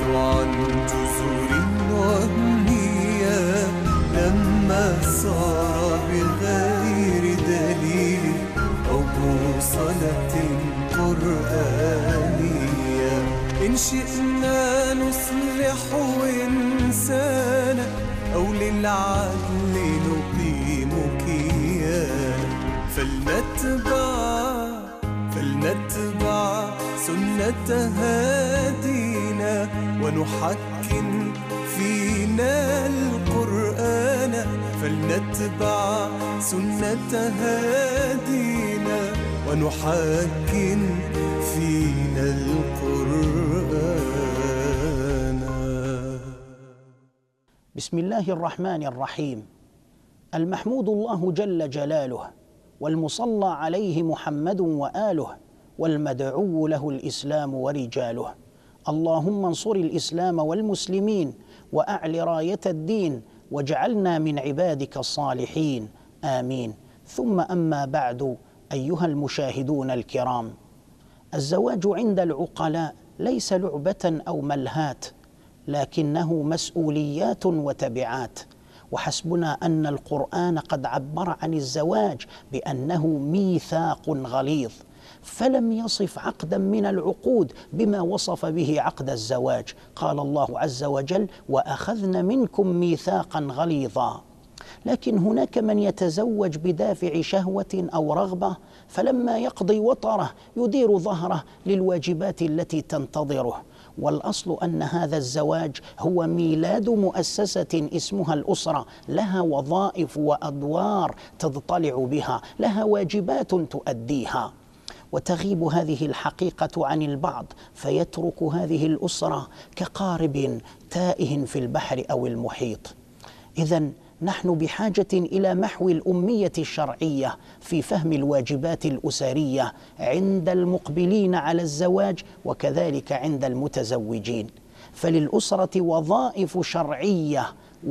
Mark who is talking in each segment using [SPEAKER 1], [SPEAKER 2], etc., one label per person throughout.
[SPEAKER 1] عن جذور وهمية لما صار بغير دليل أو بوصلة قرآنية. إن شئنا نصلح إنسانا أو للعدل نقيم كيانا فلنتبع سنة هادينا ونحكم فينا القرآن. فلنتبع سنة هادينا ونحكم فينا القرآن.
[SPEAKER 2] بسم الله الرحمن الرحيم. المحمود الله جل جلاله، والمصلى عليه محمد وآله، والمدعو له الإسلام ورجاله. اللهم انصر الإسلام والمسلمين وأعل راية الدين، واجعلنا من عبادك الصالحين، آمين. ثم أما بعد، أيها المشاهدون الكرام، الزواج عند العقلاء ليس لعبة أو ملهات، لكنه مسؤوليات وتبعات. وحسبنا أن القرآن قد عبر عن الزواج بأنه ميثاق غليظ، فلم يصف عقدا من العقود بما وصف به عقد الزواج. قال الله عز وجل: وأخذن منكم ميثاقا غليظا. لكن هناك من يتزوج بدافع شهوة أو رغبة، فلما يقضي وطره يدير ظهره للواجبات التي تنتظره. والأصل أن هذا الزواج هو ميلاد مؤسسة اسمها الأسرة، لها وظائف وأدوار تضطلع بها، لها واجبات تؤديها. وتغيب هذه الحقيقة عن البعض، فيترك هذه الأسرة كقارب تائه في البحر أو المحيط. إذن نحن بحاجة إلى محو الأمية الشرعية في فهم الواجبات الأسرية عند المقبلين على الزواج، وكذلك عند المتزوجين. فللأسرة وظائف شرعية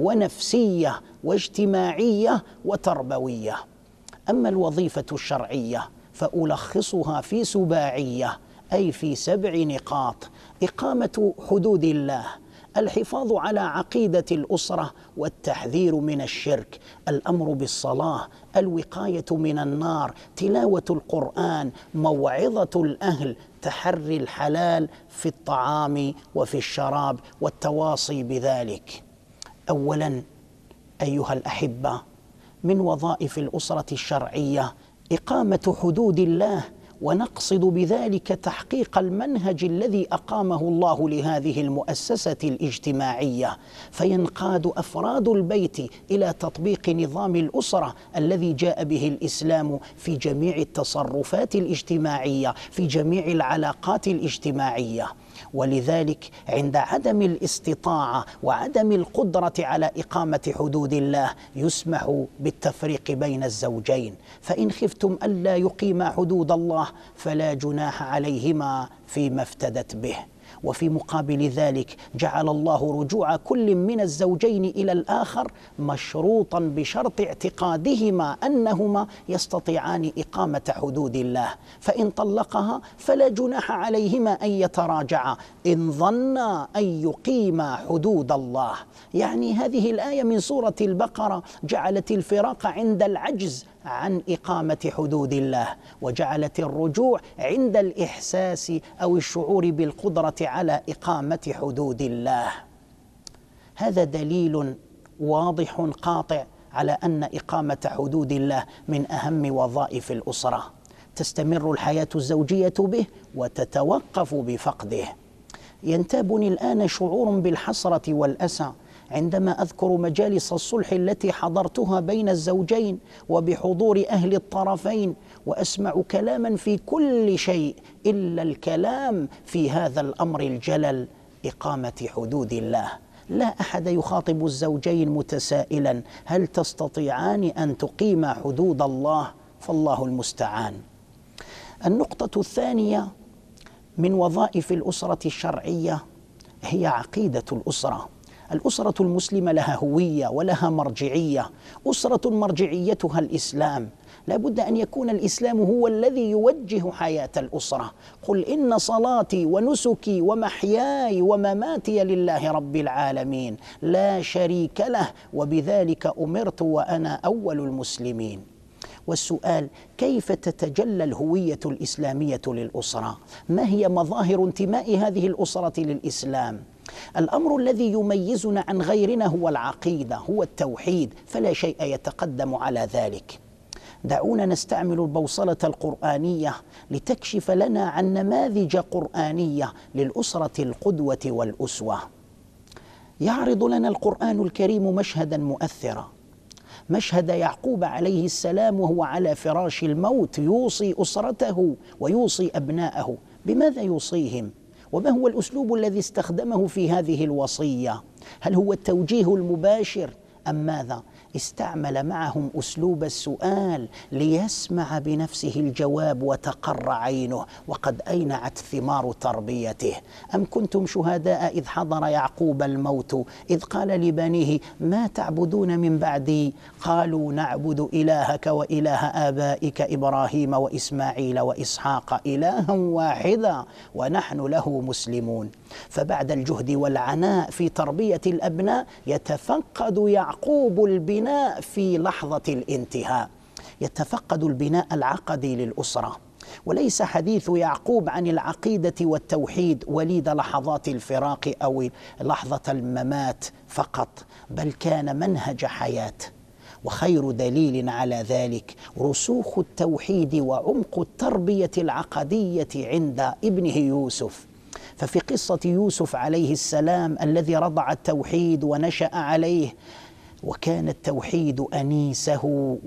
[SPEAKER 2] ونفسية واجتماعية وتربوية. أما الوظيفة الشرعية فألخصها في سباعية، أي في 7 نقاط: إقامة حدود الله، الحفاظ على عقيدة الأسرة والتحذير من الشرك، الأمر بالصلاة، الوقاية من النار، تلاوة القرآن، موعظة الأهل، تحري الحلال في الطعام وفي الشراب، والتواصي بذلك. أولا أيها الأحبة، من وظائف الأسرة الشرعية إقامة حدود الله، ونقصد بذلك تحقيق المنهج الذي أقامه الله لهذه المؤسسة الاجتماعية، فينقاد أفراد البيت إلى تطبيق نظام الأسرة الذي جاء به الإسلام في جميع التصرفات الاجتماعية، في جميع العلاقات الاجتماعية. ولذلك عند عدم الاستطاعة وعدم القدرة على إقامة حدود الله يسمح بالتفريق بين الزوجين، فإن خفتم ألا يقيما حدود الله فلا جناح عليهما فيما افتدت به. وفي مقابل ذلك جعل الله رجوع كل من الزوجين إلى الآخر مشروطا بشرط اعتقادهما أنهما يستطيعان إقامة حدود الله، فإن طلقها فلا جناح عليهما أن يتراجعا إن ظنا أن يقيما حدود الله. يعني هذه الآية من سورة البقرة جعلت الفراق عند العجز عن إقامة حدود الله، وجعلت الرجوع عند الإحساس أو الشعور بالقدرة على إقامة حدود الله. هذا دليل واضح قاطع على أن إقامة حدود الله من أهم وظائف الأسرة، تستمر الحياة الزوجية به وتتوقف بفقده. ينتابني الآن شعور بالحسرة والأسى عندما أذكر مجالس الصلح التي حضرتها بين الزوجين وبحضور أهل الطرفين، وأسمع كلاما في كل شيء إلا الكلام في هذا الأمر الجلل: إقامة حدود الله. لا أحد يخاطب الزوجين متسائلا: هل تستطيعان أن تقيما حدود الله؟ فالله المستعان. النقطة الثانية من وظائف الأسرة الشرعية هي عقيدة الأسرة. الأسرة المسلمة لها هوية ولها مرجعية. أسرة مرجعيتها الإسلام، لا بد أن يكون الإسلام هو الذي يوجه حياة الأسرة. قل إن صلاتي ونسكي ومحياي ومماتي لله رب العالمين لا شريك له وبذلك أمرت وأنا أول المسلمين. والسؤال: كيف تتجلى الهوية الإسلامية للأسرة؟ ما هي مظاهر انتماء هذه الأسرة للإسلام؟ الأمر الذي يميزنا عن غيرنا هو العقيدة، هو التوحيد، فلا شيء يتقدم على ذلك. دعونا نستعمل البوصلة القرآنية لتكشف لنا عن نماذج قرآنية للأسرة القدوة والأسوة. يعرض لنا القرآن الكريم مشهدا مؤثرا، مشهد يعقوب عليه السلام وهو على فراش الموت يوصي أسرته ويوصي أبناءه. بماذا يوصيهم؟ وما هو الأسلوب الذي استخدمه في هذه الوصية؟ هل هو التوجيه المباشر أم ماذا؟ استعمل معهم أسلوب السؤال ليسمع بنفسه الجواب وتقر عينه وقد أينعت ثمار تربيته. أم كنتم شهداء إذ حضر يعقوب الموت إذ قال لبنيه ما تعبدون من بعدي قالوا نعبد إلهك وإله آبائك إبراهيم وإسماعيل وإسحاق إلها واحدا ونحن له مسلمون. فبعد الجهد والعناء في تربية الأبناء يتفقد يعقوب البناء في لحظة الانتهاء، يتفقد البناء العقدي للأسرة. وليس حديث يعقوب عن العقيدة والتوحيد وليد لحظات الفراق أو لحظة الممات فقط، بل كان منهج حياة. وخير دليل على ذلك رسوخ التوحيد وعمق التربية العقدية عند ابنه يوسف. ففي قصة يوسف عليه السلام الذي رضع التوحيد ونشأ عليه، وكان التوحيد أنيسه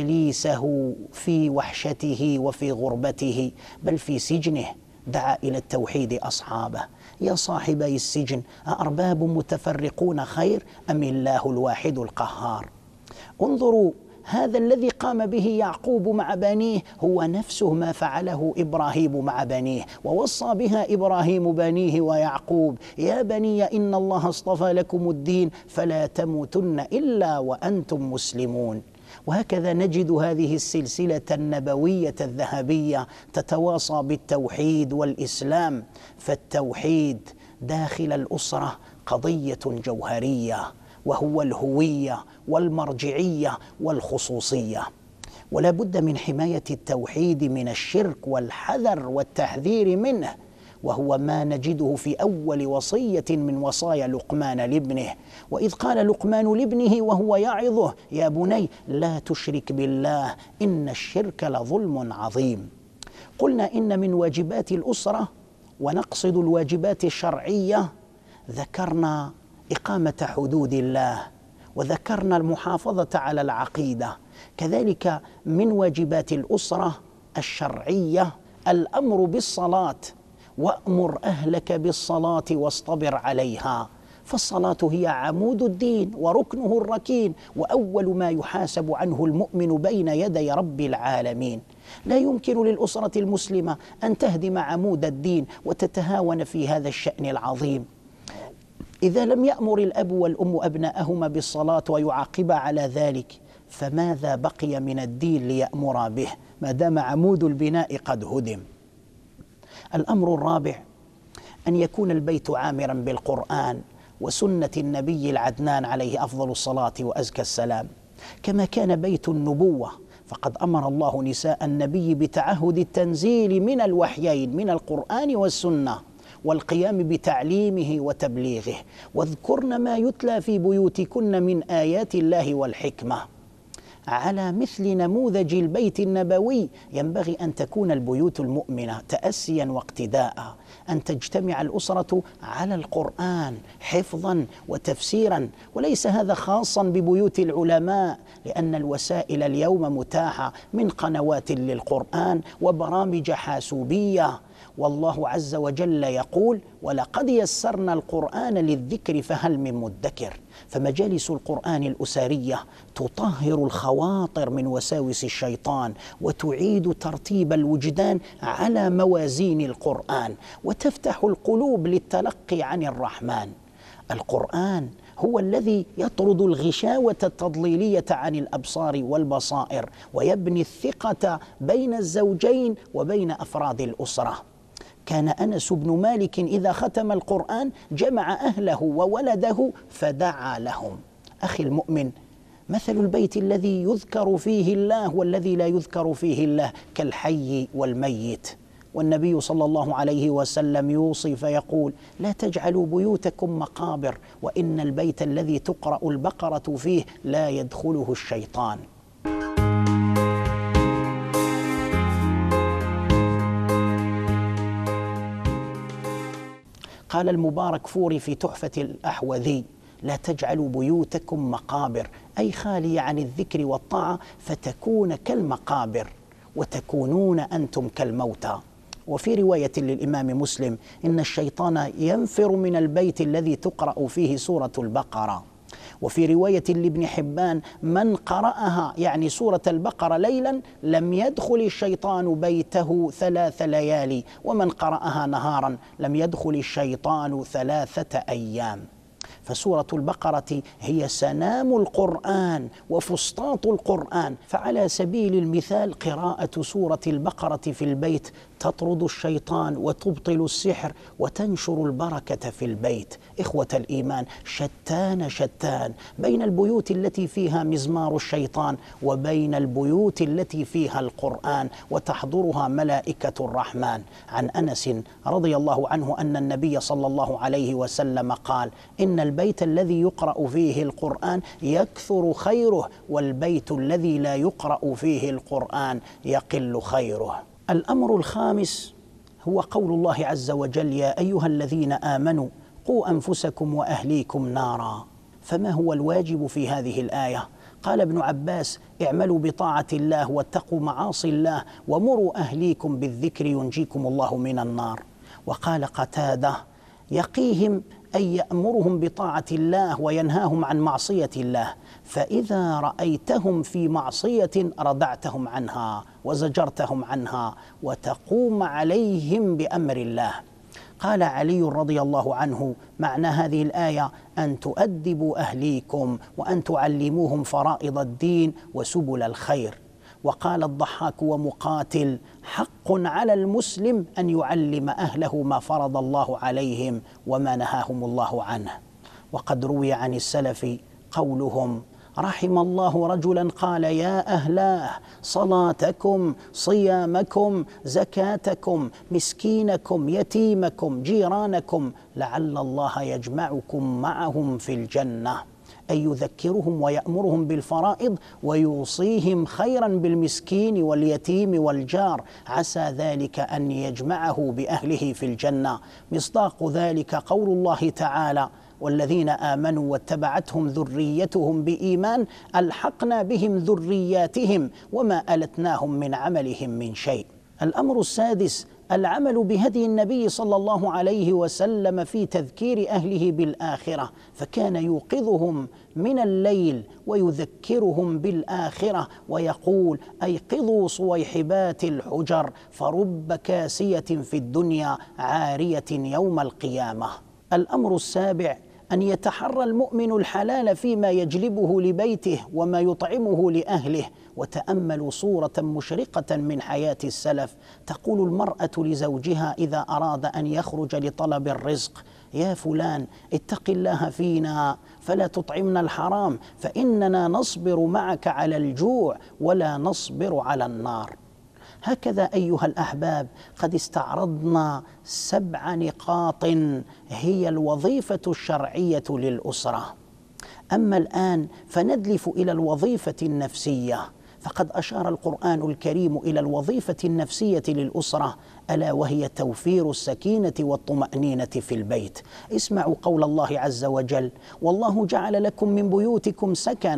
[SPEAKER 2] وجليسه في وحشته وفي غربته بل في سجنه، دعا إلى التوحيد أصحابه: يا صاحبي السجن أأرباب متفرقون خير أم الله الواحد القهار. انظروا، هذا الذي قام به يعقوب مع بنيه هو نفسه ما فعله إبراهيم مع بنيه، ووصى بها إبراهيم بنيه ويعقوب: يا بني إن الله اصطفى لكم الدين فلا تموتن إلا وأنتم مسلمون. وهكذا نجد هذه السلسلة النبوية الذهبية تتواصى بالتوحيد والإسلام. فالتوحيد داخل الأسرة قضية جوهرية، وهو الهوية والمرجعية والخصوصية. ولا بد من حماية التوحيد من الشرك والحذر والتحذير منه، وهو ما نجده في أول وصية من وصايا لقمان لابنه. وإذ قال لقمان لابنه وهو يعظه: يا بني لا تشرك بالله إن الشرك لظلم عظيم. قلنا إن من واجبات الأسرة، ونقصد الواجبات الشرعية، ذكرنا إقامة حدود الله، وذكرنا المحافظة على العقيدة. كذلك من واجبات الأسرة الشرعية الأمر بالصلاة: وأمر أهلك بالصلاة واصطبر عليها. فالصلاة هي عمود الدين وركنه الركين، وأول ما يحاسب عنه المؤمن بين يدي رب العالمين. لا يمكن للأسرة المسلمة أن تهدم عمود الدين وتتهاون في هذا الشأن العظيم. إذا لم يأمر الأب والأم أبناءهما بالصلاة ويعاقب على ذلك، فماذا بقي من الدين ليأمر به ما دام عمود البناء قد هدم؟ الأمر الرابع: أن يكون البيت عامرا بالقرآن وسنة النبي العدنان عليه أفضل الصلاة وأزكى السلام، كما كان بيت النبوة. فقد أمر الله نساء النبي بتعهد التنزيل من الوحيين من القرآن والسنة والقيام بتعليمه وتبليغه. واذكرن ما يتلى في بيوتكن من آيات الله والحكمة. على مثل نموذج البيت النبوي ينبغي أن تكون البيوت المؤمنة تأسيا واقتداء، أن تجتمع الأسرة على القرآن حفظا وتفسيرا. وليس هذا خاصا ببيوت العلماء، لأن الوسائل اليوم متاحة من قنوات للقرآن وبرامج حاسوبية. والله عز وجل يقول: ولقد يسرنا القرآن للذكر فهل من مدكر. فمجالس القرآن الأسرية تطهر الخواطر من وساوس الشيطان، وتعيد ترتيب الوجدان على موازين القرآن، وتفتح القلوب للتلقي عن الرحمن. القرآن هو الذي يطرد الغشاوة التضليلية عن الأبصار والبصائر، ويبني الثقة بين الزوجين وبين أفراد الأسرة. كان أنس بن مالك إذا ختم القرآن جمع أهله وولده فدعا لهم. أخي المؤمن، مثل البيت الذي يذكر فيه الله والذي لا يذكر فيه الله كالحي والميت. والنبي صلى الله عليه وسلم يوصي فيقول: لا تجعلوا بيوتكم مقابر، وإن البيت الذي تقرأ البقرة فيه لا يدخله الشيطان. قال المبارك فوري في تحفة الأحوذي: لا تجعلوا بيوتكم مقابر، أي خالية عن الذكر والطاعة فتكون كالمقابر وتكونون أنتم كالموتى. وفي رواية للإمام مسلم: إن الشيطان ينفر من البيت الذي تقرأ فيه سورة البقرة. وفي رواية لابن حبان: من قرأها يعني سورة البقرة ليلا لم يدخل الشيطان بيته 3 ليالي، ومن قرأها نهارا لم يدخل الشيطان 3 أيام. فسورة البقرة هي سنام القرآن وفسطاط القرآن. فعلى سبيل المثال قراءة سورة البقرة في البيت تطرد الشيطان وتبطل السحر وتنشر البركة في البيت. إخوة الإيمان، شتان بين البيوت التي فيها مزمار الشيطان وبين البيوت التي فيها القرآن وتحضرها ملائكة الرحمن. عن أنس رضي الله عنه أن النبي صلى الله عليه وسلم قال: إن البيت الذي يقرأ فيه القرآن يكثر خيره، والبيت الذي لا يقرأ فيه القرآن يقل خيره. الأمر الخامس هو قول الله عز وجل: يا أيها الذين آمنوا قوا أنفسكم وأهليكم نارا. فما هو الواجب في هذه الآية؟ قال ابن عباس: اعملوا بطاعة الله واتقوا معاصي الله ومروا أهليكم بالذكر ينجيكم الله من النار. وقال قتادة: يقيهم أي يأمرهم بطاعة الله وينهاهم عن معصية الله، فإذا رأيتهم في معصية ردعتهم عنها وزجرتهم عنها وتقوم عليهم بأمر الله. قال علي رضي الله عنه: معنى هذه الآية أن تؤدبوا أهليكم وأن تعلموهم فرائض الدين وسبل الخير. وقال الضحاك ومقاتل: حق على المسلم أن يعلم أهله ما فرض الله عليهم وما نهاهم الله عنه. وقد روي عن السلف قولهم: رحم الله رجلا قال يا أهلاه صلاتكم صيامكم زكاتكم مسكينكم يتيمكم جيرانكم لعل الله يجمعكم معهم في الجنة، أي يذكرهم ويأمرهم بالفرائض ويوصيهم خيرا بالمسكين واليتيم والجار، عسى ذلك أن يجمعه بأهله في الجنة. مصداق ذلك قول الله تعالى: والذين آمنوا واتبعتهم ذريتهم بإيمان ألحقنا بهم ذرياتهم وما ألتناهم من عملهم من شيء. الأمر السادس: العمل بهدي النبي صلى الله عليه وسلم في تذكير أهله بالآخرة، فكان يوقظهم من الليل ويذكرهم بالآخرة ويقول: أيقظوا صويحبات الحجر فرب كاسية في الدنيا عارية يوم القيامة. الأمر السابع: أن يتحرى المؤمن الحلال فيما يجلبه لبيته وما يطعمه لأهله. وتأملوا صورة مشرقة من حياة السلف، تقول المرأة لزوجها إذا أراد أن يخرج لطلب الرزق: يا فلان اتق الله فينا فلا تطعمنا الحرام فإننا نصبر معك على الجوع ولا نصبر على النار. هكذا أيها الأحباب قد استعرضنا 7 نقاط هي الوظيفة الشرعية للأسرة. أما الآن فندلف إلى الوظيفة النفسية، فقد أشار القرآن الكريم إلى الوظيفة النفسية للأسرة، ألا وهي توفير السكينة والطمأنينة في البيت. اسمعوا قول الله عز وجل: والله جعل لكم من بيوتكم سكنا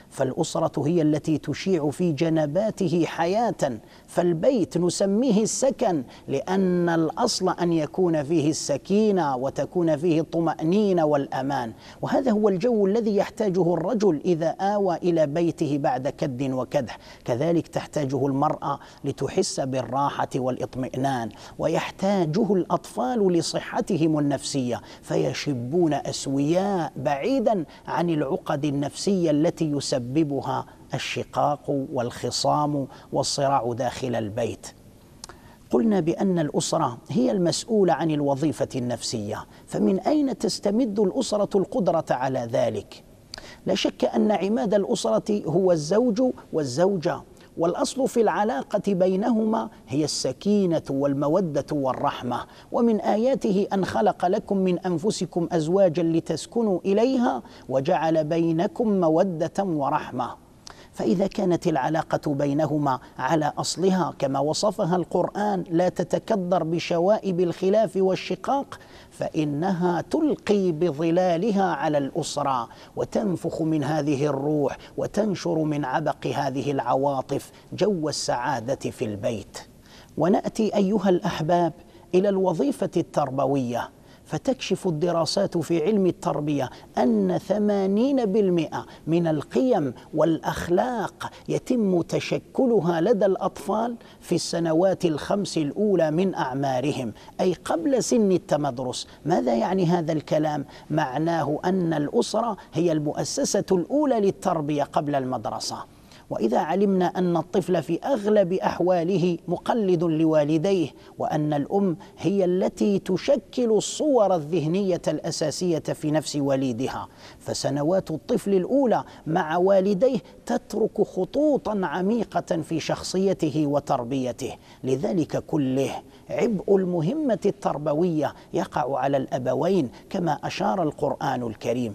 [SPEAKER 2] فالأسرة هي التي تشيع في جنباته حياة، فالبيت نسميه السكن لأن الأصل أن يكون فيه السكينة وتكون فيه الطمأنينة والأمان، وهذا هو الجو الذي يحتاجه الرجل إذا آوى إلى بيته بعد كد وكدح. كذلك تحتاجه المرأة لتحس بالراحة والإطمئنان، ويحتاجه الأطفال لصحتهم النفسية فيشبون أسوياء بعيدا عن العقد النفسية التي يسببها الشقاق والخصام والصراع داخل البيت. قلنا بأن الأسرة هي المسؤولة عن الوظيفة النفسية، فمن أين تستمد الأسرة القدرة على ذلك؟ لا شك أن عماد الأسرة هو الزوج والزوجة، والأصل في العلاقة بينهما هي السكينة والمودة والرحمة، ومن آياته أن خلق لكم من أنفسكم أزواجا لتسكنوا إليها وجعل بينكم مودة ورحمة. فإذا كانت العلاقة بينهما على أصلها كما وصفها القرآن لا تتكدر بشوائب الخلاف والشقاق، فإنها تلقي بظلالها على الأسرة وتنفخ من هذه الروح وتنشر من عبق هذه العواطف جو السعادة في البيت. ونأتي أيها الأحباب إلى الوظيفة التربوية، فتكشف الدراسات في علم التربية أن 80% من القيم والأخلاق يتم تشكلها لدى الأطفال في السنوات ال5 الأولى من أعمارهم، أي قبل سن التمدرس. ماذا يعني هذا الكلام؟ معناه أن الأسرة هي المؤسسة الأولى للتربية قبل المدرسة. وإذا علمنا أن الطفل في أغلب أحواله مقلد لوالديه، وأن الأم هي التي تشكل الصور الذهنية الأساسية في نفس والدها، فسنوات الطفل الأولى مع والديه تترك خطوطا عميقة في شخصيته وتربيته. لذلك كله عبء المهمة التربوية يقع على الأبوين كما أشار القرآن الكريم،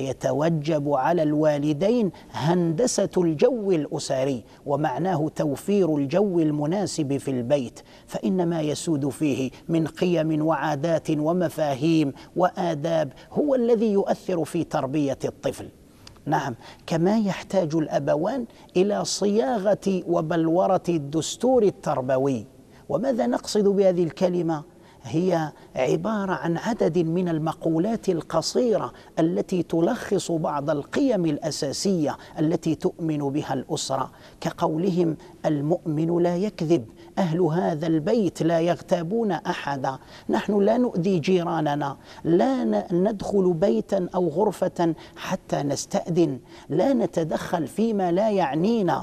[SPEAKER 2] فيتوجب على الوالدين هندسة الجو الأسري، ومعناه توفير الجو المناسب في البيت، فإن ما يسود فيه من قيم وعادات ومفاهيم وآداب هو الذي يؤثر في تربية الطفل. نعم، كما يحتاج الأبوان إلى صياغة وبلورة الدستور التربوي. وماذا نقصد بهذه الكلمة؟ هي عبارة عن عدد من المقولات القصيرة التي تلخص بعض القيم الأساسية التي تؤمن بها الأسرة، كقولهم: المؤمن لا يكذب، أهل هذا البيت لا يغتابون أحدا، نحن لا نؤذي جيراننا، لا ندخل بيتا أو غرفة حتى نستأذن، لا نتدخل فيما لا يعنينا.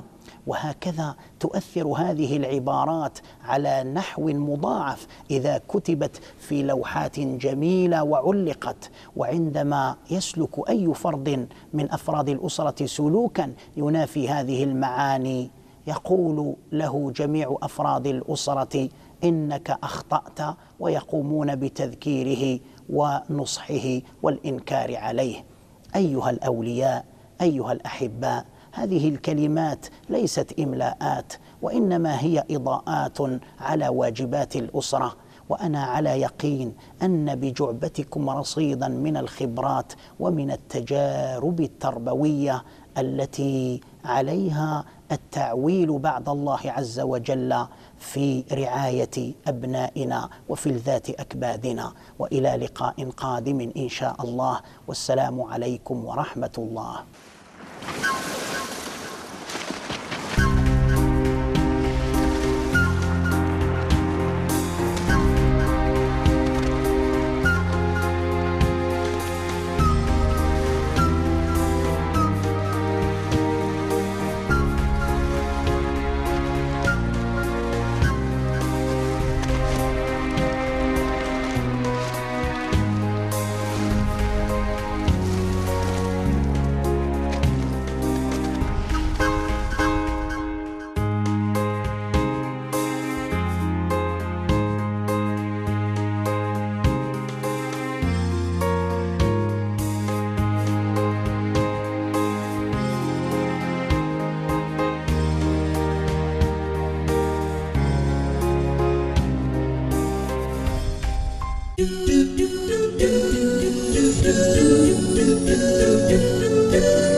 [SPEAKER 2] وهكذا تؤثر هذه العبارات على نحو مضاعف إذا كتبت في لوحات جميلة وعلقت، وعندما يسلك أي فرد من أفراد الأسرة سلوكا ينافي هذه المعاني يقول له جميع أفراد الأسرة: إنك أخطأت، ويقومون بتذكيره ونصحه والإنكار عليه. أيها الأولياء، أيها الأحباء، هذه الكلمات ليست إملاءات، وإنما هي إضاءات على واجبات الأسرة. وأنا على يقين أن بجعبتكم رصيدا من الخبرات ومن التجارب التربوية التي عليها التعويل بعد الله عز وجل في رعاية أبنائنا وفي الذات أكبادنا. وإلى لقاء قادم إن شاء الله، والسلام عليكم ورحمة الله.
[SPEAKER 1] do do do do do do do do do do